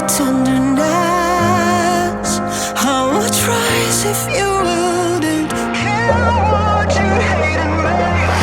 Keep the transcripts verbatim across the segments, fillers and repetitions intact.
tenderness. I would rise if you wouldn't care what you hated me.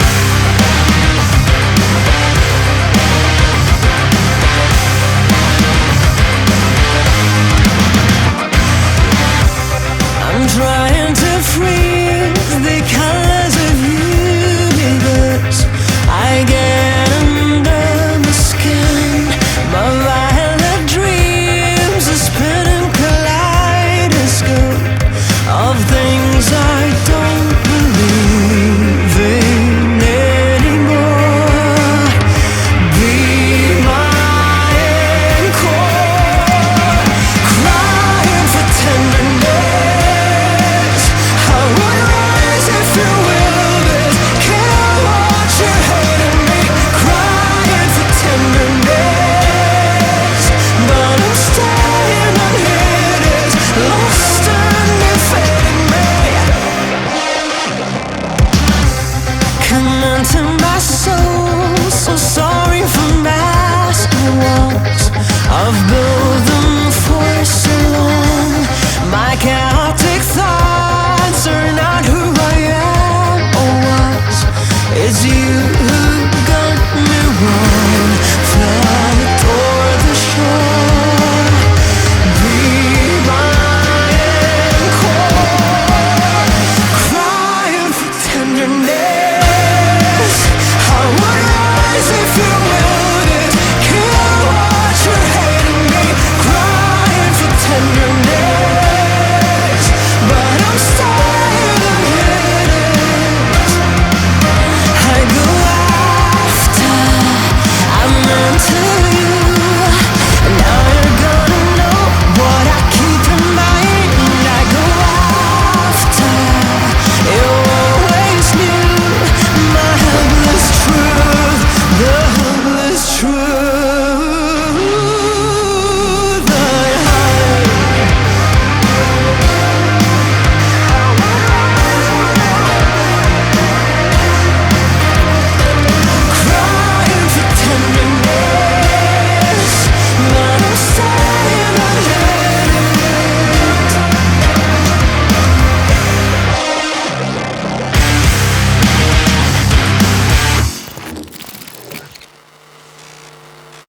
I'm trying to freeze the colors of you because I get under the skin. My violet dreams are spinning kaleidoscope of things I don't believe in anymore. Be my encore, crying for tenderness. I would rise if you willed, care what you hated me, crying for tenderness. But I'm staying on here, is lost and fading me. Come into my soul, so sorry for masking walls I've built